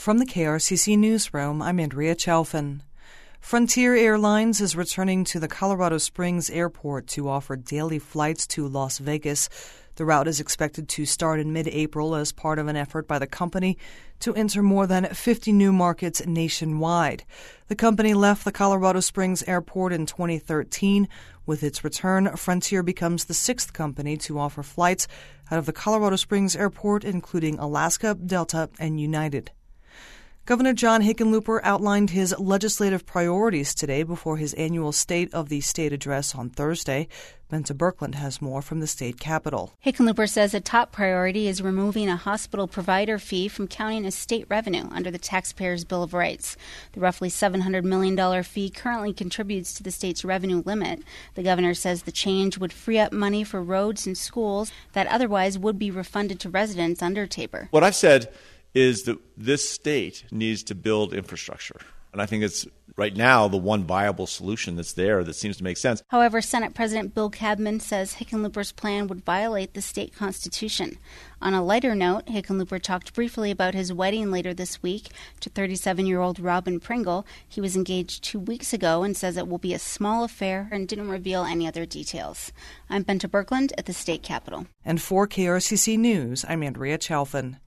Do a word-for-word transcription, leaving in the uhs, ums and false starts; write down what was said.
From the K R C C Newsroom, I'm Andrea Chalfin. Frontier Airlines is returning to the Colorado Springs Airport to offer daily flights to Las Vegas. The route is expected to start in mid-April as part of an effort by the company to enter more than fifty new markets nationwide. The company left the Colorado Springs Airport in twenty thirteen. With its return, Frontier becomes the sixth company to offer flights out of the Colorado Springs Airport, including Alaska, Delta, and United. Governor John Hickenlooper outlined his legislative priorities today before his annual State of the State address on Thursday. Benta Birkeland has more from the state capitol. Hickenlooper says a top priority is removing a hospital provider fee from counting as state revenue under the Taxpayers' Bill of Rights. The roughly seven hundred million dollars fee currently contributes to the state's revenue limit. The governor says the change would free up money for roads and schools that otherwise would be refunded to residents under Tabor. What I've said is that this state needs to build infrastructure. And I think it's right now the one viable solution that's there that seems to make sense. However, Senate President Bill Cadman says Hickenlooper's plan would violate the state constitution. On a lighter note, Hickenlooper talked briefly about his wedding later this week to thirty-seven-year-old Robin Pringle. He was engaged two weeks ago and says it will be a small affair and didn't reveal any other details. I'm Benta Birkeland at the state capitol. And for K R C C News, I'm Andrea Chalfin.